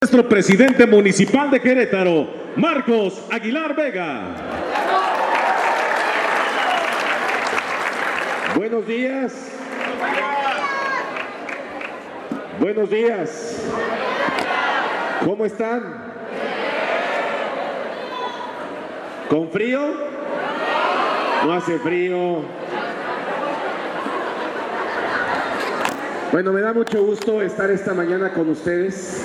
Nuestro presidente municipal de Querétaro, Marcos Aguilar Vega. Buenos días. Buenos días. ¿Cómo están? ¿Con frío? No hace frío. Bueno, me da mucho gusto estar esta mañana con ustedes.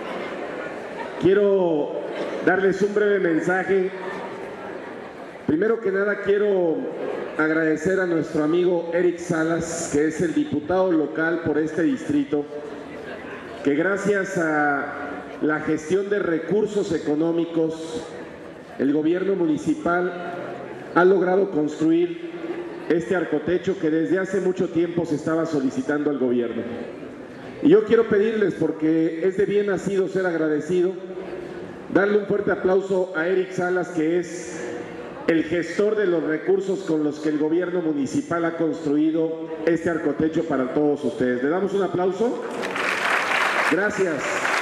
Quiero darles un breve mensaje. Primero que nada quiero agradecer a nuestro amigo Eric Salas, que es el diputado local por este distrito, que gracias a la gestión de recursos económicos, el gobierno municipal ha logrado construir este arcotecho que desde hace mucho tiempo se estaba solicitando al gobierno. Y yo quiero pedirles, porque es de bien nacido ser agradecido, darle un fuerte aplauso a Eric Salas, que es el gestor de los recursos con los que el gobierno municipal ha construido este arcotecho para todos ustedes. ¿Le damos un aplauso? Gracias.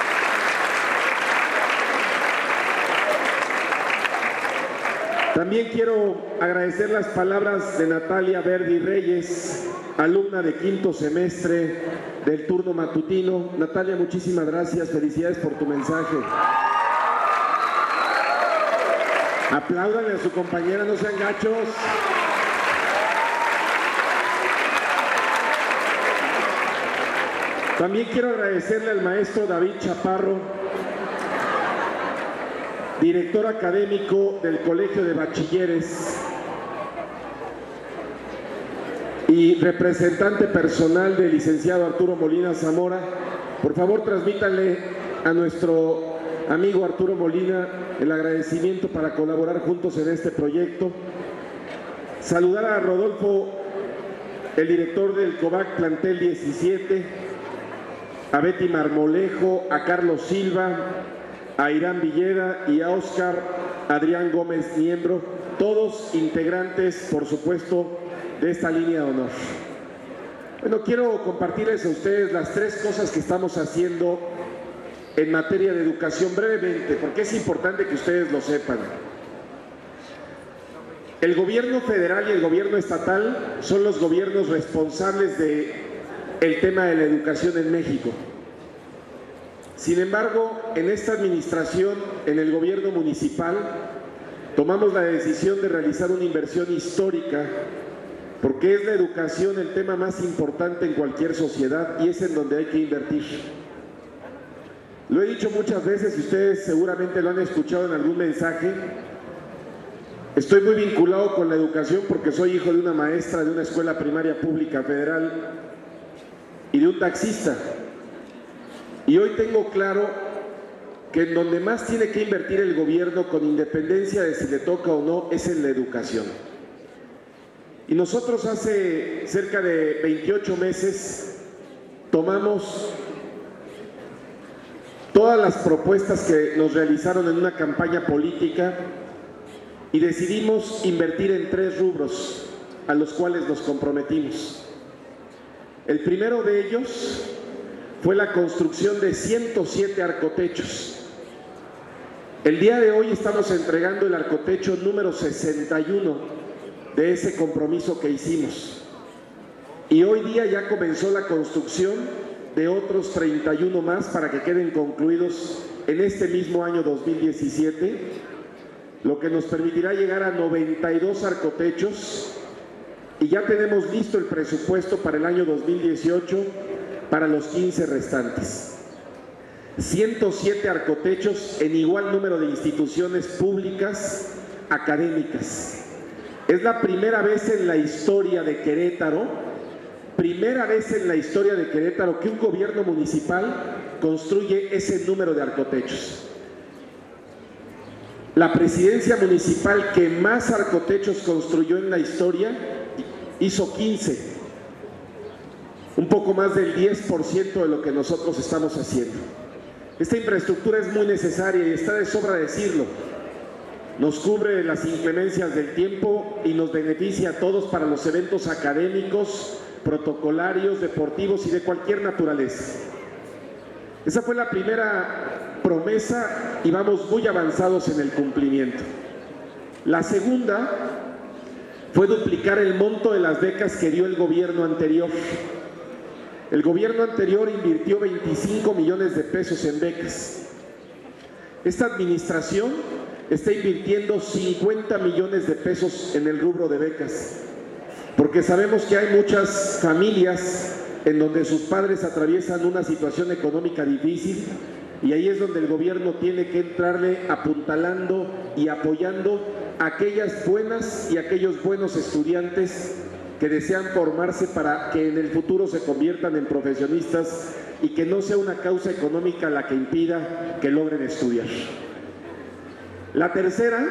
También quiero agradecer las palabras de Natalia Verdi Reyes, alumna de quinto semestre del turno matutino. Natalia, muchísimas gracias, felicidades por tu mensaje. Apláudanle a su compañera, no sean gachos. También quiero agradecerle al maestro David Chaparro, director académico del Colegio de Bachilleres y representante personal del licenciado Arturo Molina Zamora. Por favor, transmítanle a nuestro amigo Arturo Molina el agradecimiento para colaborar juntos en este proyecto. Saludar a Rodolfo, el director del COVAC Plantel 17, a Betty Marmolejo, a Carlos Silva, a Irán Villeda y a Óscar Adrián Gómez Niembro, todos integrantes, por supuesto, de esta línea de honor. Bueno, quiero compartirles a ustedes las tres cosas que estamos haciendo en materia de educación brevemente, porque es importante que ustedes lo sepan. El gobierno federal y el gobierno estatal son los gobiernos responsables del tema de la educación en México. Sin embargo, en esta administración, en el gobierno municipal, tomamos la decisión de realizar una inversión histórica, porque es la educación el tema más importante en cualquier sociedad y es en donde hay que invertir. Lo he dicho muchas veces y ustedes seguramente lo han escuchado en algún mensaje. Estoy muy vinculado con la educación porque soy hijo de una maestra de una escuela primaria pública federal y de un taxista. Y hoy tengo claro que en donde más tiene que invertir el gobierno, con independencia de si le toca o no, es en la educación. Y nosotros hace cerca de 28 meses tomamos todas las propuestas que nos realizaron en una campaña política y decidimos invertir en tres rubros a los cuales nos comprometimos. El primero de ellos fue la construcción de 107 arcotechos. El día de hoy estamos entregando el arcotecho número 61 de ese compromiso que hicimos. Y hoy día ya comenzó la construcción de otros 31 más para que queden concluidos en este mismo año 2017, lo que nos permitirá llegar a 92 arcotechos y ya tenemos listo el presupuesto para el año 2018 para los 15 restantes. 107 arcotechos en igual número de instituciones públicas académicas. Es la primera vez en la historia de Querétaro, que un gobierno municipal construye ese número de arcotechos. La presidencia municipal que más arcotechos construyó en la historia hizo 15. Un poco más del 10% de lo que nosotros estamos haciendo. Esta infraestructura es muy necesaria y está de sobra decirlo. Nos cubre las inclemencias del tiempo y nos beneficia a todos para los eventos académicos, protocolarios, deportivos y de cualquier naturaleza. Esa fue la primera promesa y vamos muy avanzados en el cumplimiento. La segunda fue duplicar el monto de las becas que dio el gobierno anterior. El gobierno anterior invirtió 25 millones de pesos en becas. Esta administración está invirtiendo 50 millones de pesos en el rubro de becas, porque sabemos que hay muchas familias en donde sus padres atraviesan una situación económica difícil y ahí es donde el gobierno tiene que entrarle apuntalando y apoyando a aquellas buenas y aquellos buenos estudiantes que desean formarse para que en el futuro se conviertan en profesionistas y que no sea una causa económica la que impida que logren estudiar. La tercera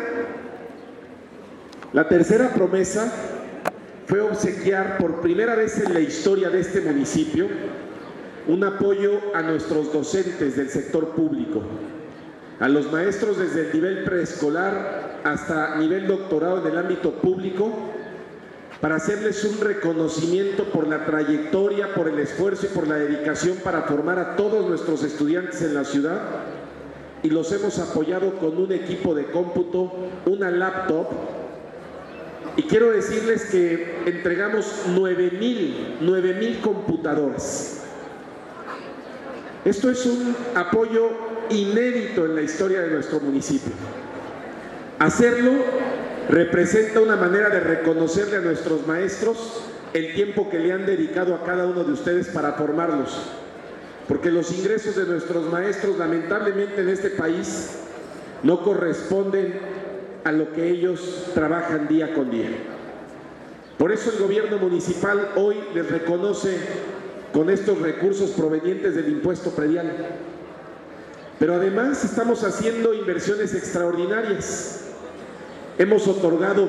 promesa fue obsequiar por primera vez en la historia de este municipio un apoyo a nuestros docentes del sector público, a los maestros desde el nivel preescolar hasta nivel doctorado en el ámbito público, para hacerles un reconocimiento por la trayectoria, por el esfuerzo y por la dedicación para formar a todos nuestros estudiantes en la ciudad, y los hemos apoyado con un equipo de cómputo, una laptop, y quiero decirles que entregamos 9,000 computadoras. Esto es un apoyo inédito en la historia de nuestro municipio. Hacerlo representa una manera de reconocerle a nuestros maestros el tiempo que le han dedicado a cada uno de ustedes para formarlos, porque los ingresos de nuestros maestros lamentablemente en este país no corresponden a lo que ellos trabajan día con día. Por eso el gobierno municipal hoy les reconoce con estos recursos provenientes del impuesto predial. Pero además estamos haciendo inversiones extraordinarias. Hemos otorgado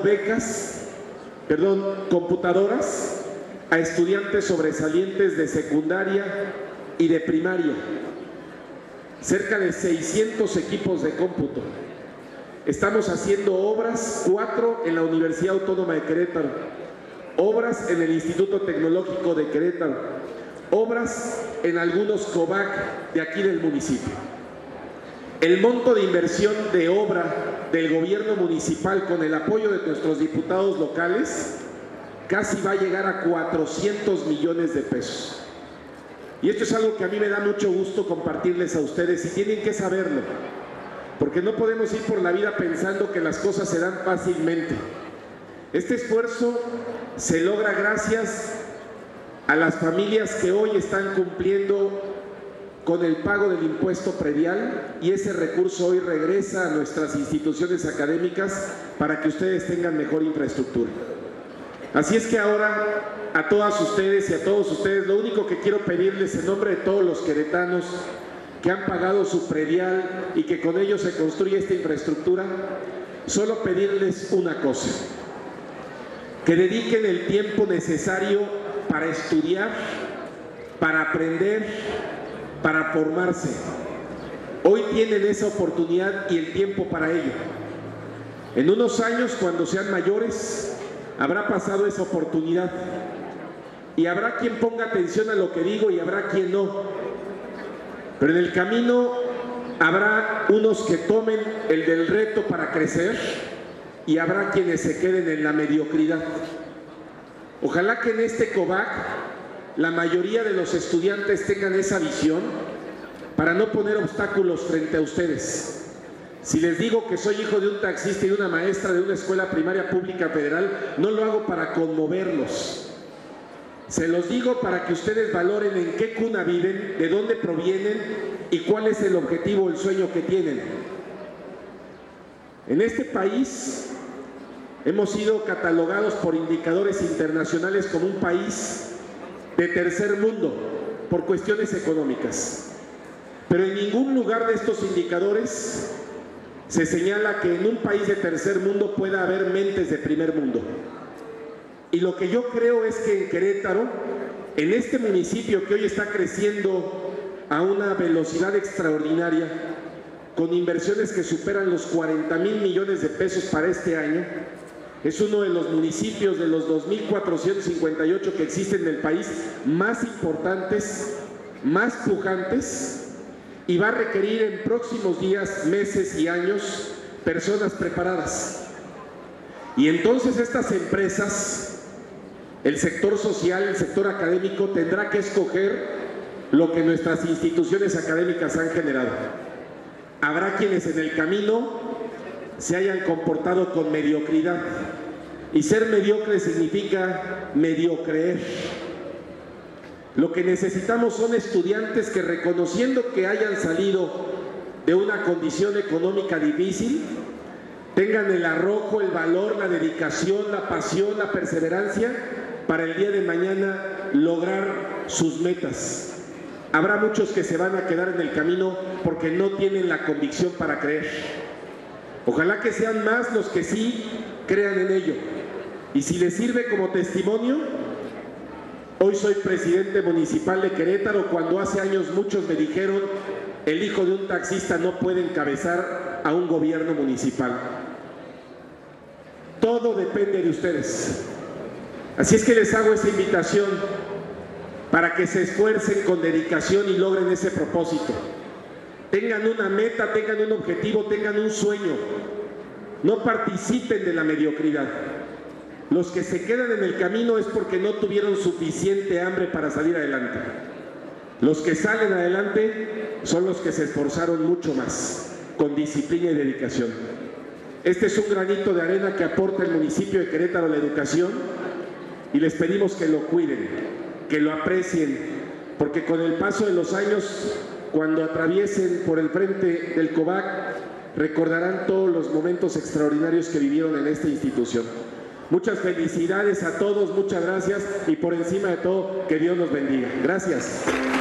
computadoras a estudiantes sobresalientes de secundaria y de primaria. Cerca de 600 equipos de cómputo. Estamos haciendo obras, 4 en la Universidad Autónoma de Querétaro, obras en el Instituto Tecnológico de Querétaro, obras en algunos COVAC de aquí del municipio. El monto de inversión de obra del gobierno municipal con el apoyo de nuestros diputados locales casi va a llegar a 400 millones de pesos. Y esto es algo que a mí me da mucho gusto compartirles a ustedes y tienen que saberlo, porque no podemos ir por la vida pensando que las cosas se dan fácilmente. Este esfuerzo se logra gracias a las familias que hoy están cumpliendo con el pago del impuesto predial y ese recurso hoy regresa a nuestras instituciones académicas para que ustedes tengan mejor infraestructura. Así es que ahora a todas ustedes y a todos ustedes lo único que quiero pedirles en nombre de todos los queretanos que han pagado su predial y que con ello se construye esta infraestructura, solo pedirles una cosa: que dediquen el tiempo necesario para estudiar, para aprender, para formarse. Hoy tienen esa oportunidad y el tiempo para ello. En unos años, cuando sean mayores, habrá pasado esa oportunidad y habrá quien ponga atención a lo que digo y habrá quien no. Pero en el camino habrá unos que tomen el del reto para crecer y habrá quienes se queden en la mediocridad. Ojalá que en este COVAC la mayoría de los estudiantes tengan esa visión para no poner obstáculos frente a ustedes. Si les digo que soy hijo de un taxista y de una maestra de una escuela primaria pública federal, no lo hago para conmoverlos. Se los digo para que ustedes valoren en qué cuna viven, de dónde provienen y cuál es el objetivo o el sueño que tienen. En este país hemos sido catalogados por indicadores internacionales como un país de tercer mundo por cuestiones económicas. Pero en ningún lugar de estos indicadores se señala que en un país de tercer mundo pueda haber mentes de primer mundo. Y lo que yo creo es que en Querétaro, en este municipio que hoy está creciendo a una velocidad extraordinaria, con inversiones que superan los 40,000 millones de pesos para este año, es uno de los municipios de los 2,458 que existen en el país más importantes, más pujantes y va a requerir en próximos días, meses y años personas preparadas. Y entonces estas empresas, el sector social, el sector académico, tendrá que escoger lo que nuestras instituciones académicas han generado. Habrá quienes en el camino se hayan comportado con mediocridad, y ser mediocre significa mediocreer. Lo que necesitamos son estudiantes que, reconociendo que hayan salido de una condición económica difícil, tengan el arrojo, el valor, la dedicación, la pasión, la perseverancia para el día de mañana lograr sus metas. Habrá muchos que se van a quedar en el camino porque no tienen la convicción para creer. Ojalá que sean más los que sí crean en ello. Y si les sirve como testimonio, hoy soy presidente municipal de Querétaro, cuando hace años muchos me dijeron: el hijo de un taxista no puede encabezar a un gobierno municipal. Todo depende de ustedes. Así es que les hago esa invitación para que se esfuercen con dedicación y logren ese propósito. Tengan una meta, tengan un objetivo, tengan un sueño. No participen de la mediocridad. Los que se quedan en el camino es porque no tuvieron suficiente hambre para salir adelante. Los que salen adelante son los que se esforzaron mucho más, con disciplina y dedicación. Este es un granito de arena que aporta el municipio de Querétaro a la educación, y les pedimos que lo cuiden, que lo aprecien, porque con el paso de los años, cuando atraviesen por el frente del COVAC, recordarán todos los momentos extraordinarios que vivieron en esta institución. Muchas felicidades a todos, muchas gracias, y por encima de todo, que Dios los bendiga. Gracias.